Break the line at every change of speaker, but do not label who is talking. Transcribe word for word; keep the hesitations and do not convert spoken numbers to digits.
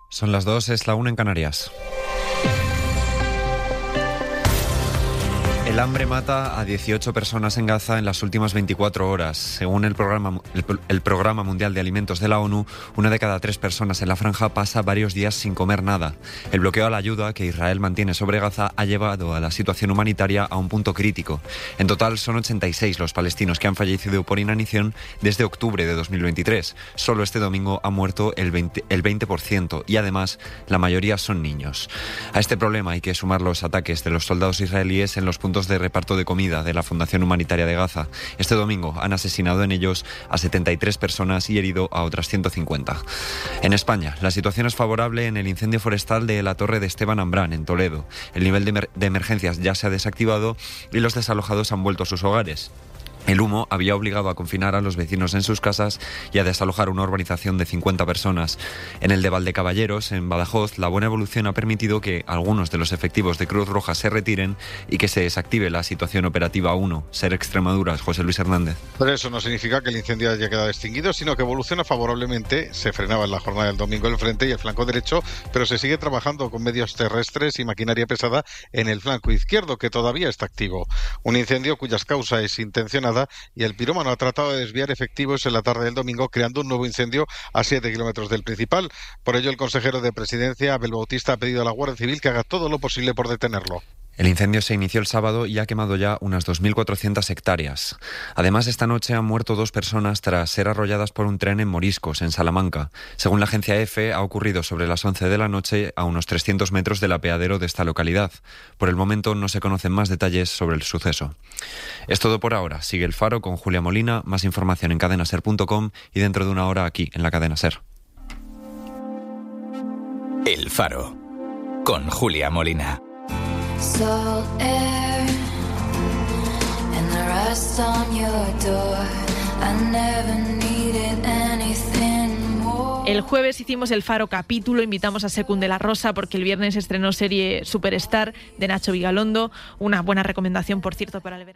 Son las dos, es la una en Canarias. El hambre mata a dieciocho personas en Gaza en las últimas veinticuatro horas. Según el programa, el, el Programa Mundial de Alimentos de la ONU, una de cada tres personas en la franja pasa varios días sin comer nada. El bloqueo a la ayuda que Israel mantiene sobre Gaza ha llevado a la situación humanitaria a un punto crítico. En total son ochenta y seis los palestinos que han fallecido por inanición desde octubre de dos mil veintitrés. Solo este domingo ha muerto el veinte, el veinte por ciento y además la mayoría son niños. A este problema hay que sumar los ataques de los soldados israelíes en los puntos de reparto de comida de la Fundación Humanitaria de Gaza. Este domingo han asesinado en ellos a setenta y tres personas y herido a otras ciento cincuenta. En España, la situación es favorable en el incendio forestal de la Torre de Esteban Ambrán, en Toledo. El nivel de, emer- de emergencias ya se ha desactivado y los desalojados han vuelto a sus hogares. El humo había obligado a confinar a los vecinos en sus casas y a desalojar una urbanización de cincuenta personas. En el de Valdecaballeros, en Badajoz, la buena evolución ha permitido que algunos de los efectivos de Cruz Roja se retiren y que se desactive la situación operativa uno. Ser Extremaduras, José Luis Hernández.
Pero eso no significa que el incendio haya quedado extinguido, sino que evoluciona favorablemente. Se frenaba en la jornada del domingo el frente y el flanco derecho, pero se sigue trabajando con medios terrestres y maquinaria pesada en el flanco izquierdo, que todavía está activo. Un incendio cuyas causas es intencionada y el pirómano ha tratado de desviar efectivos en la tarde del domingo, creando un nuevo incendio a siete kilómetros del principal. Por ello, el consejero de Presidencia, Abel Bautista, ha pedido a la Guardia Civil que haga todo lo posible por detenerlo.
El incendio se inició el sábado y ha quemado ya unas dos mil cuatrocientas hectáreas. Además, esta noche han muerto dos personas tras ser arrolladas por un tren en Moriscos, en Salamanca. Según la agencia EFE, ha ocurrido sobre las once de la noche a unos trescientos metros del apeadero de esta localidad. Por el momento no se conocen más detalles sobre el suceso. Es todo por ahora. Sigue El Faro con Julia Molina. Más información en cadena ser punto com y dentro de una hora aquí, en la Cadena SER.
El Faro con Julia Molina.
Salt air and the rust on your door. I never needed anything more.
El jueves hicimos el Faro capítulo, invitamos a Secund de la Rosa porque el viernes estrenó serie Superstar de Nacho Vigalondo, una buena recomendación, por cierto, para el verano.